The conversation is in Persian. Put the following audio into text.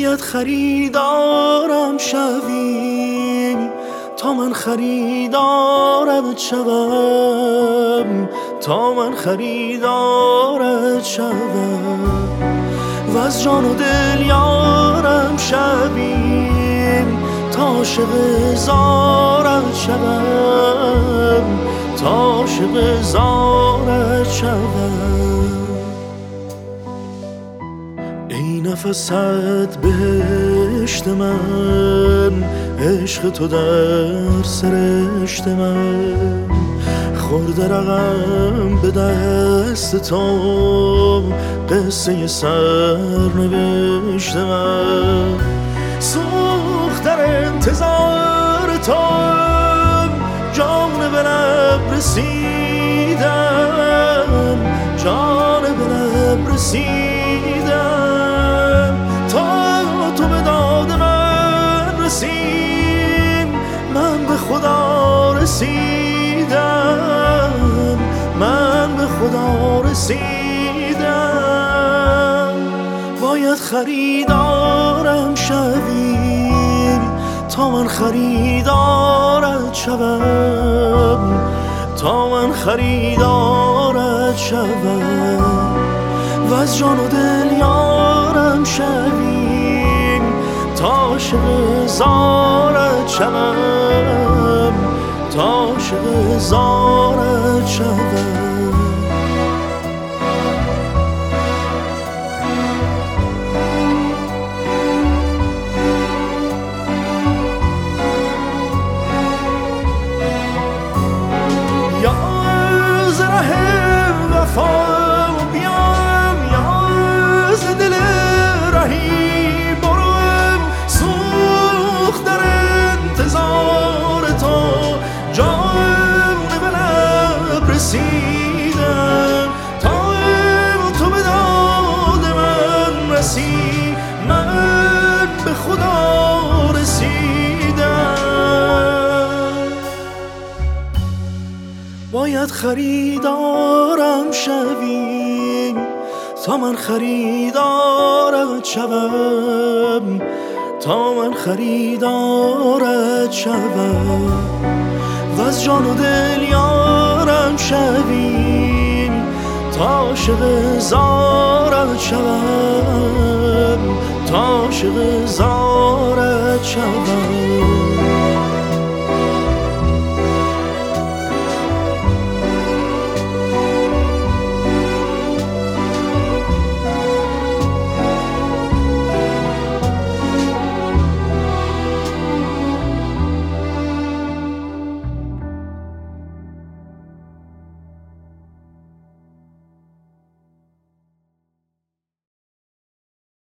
باید خریدارم شوی تا من خریدارت شوم، تا من خریدارت شوم. و از جان و دل یارم شوی تا عاشق زارت شوم، تا عاشق زارت شوم. ای نفست بهشت من، عشق تو در سرشت من. خورده رقم به دست تو، قصه سرنوشت من. سوخت در انتظار تو، جان به لب رسیدم، جان به لب رسیدم. تا تو به داد من رسید، من به خدا رسیدم، من به خدا رسیدم. باید خریدارم شوی تا من خریدارت شوم، تا من خریدارت شوم. و از جان و دل یارم شوی تا عاشق زارت شوم، تا عاشق زارت شوم. یا از ره وفا بیام، یا از دل رهی برم. سوخت در انتظار تو، جان به لب رسیدم. تا تو به داد من رسی، من به خدا رسیدم. باید خریدارم شوی تا من خریدارت شوم، تا من خریدارت شوم. و از جان و دل یارم شوی تا عاشق زارت شوم، تا عاشق زارت شوم.